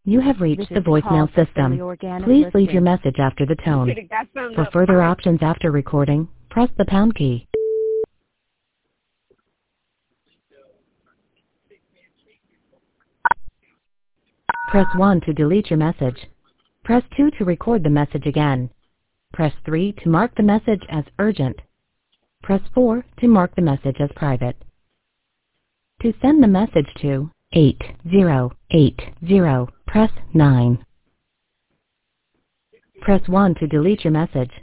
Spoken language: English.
You have reached the voicemail system. Please leave your message after the tone. For further options after recording, press the pound key. Press 1 to delete your message. Press 2 to record the message again. Press 3 to mark the message as urgent. Press 4 to mark the message as private. To send the message to 8080, press 9. Press 1 to delete your message.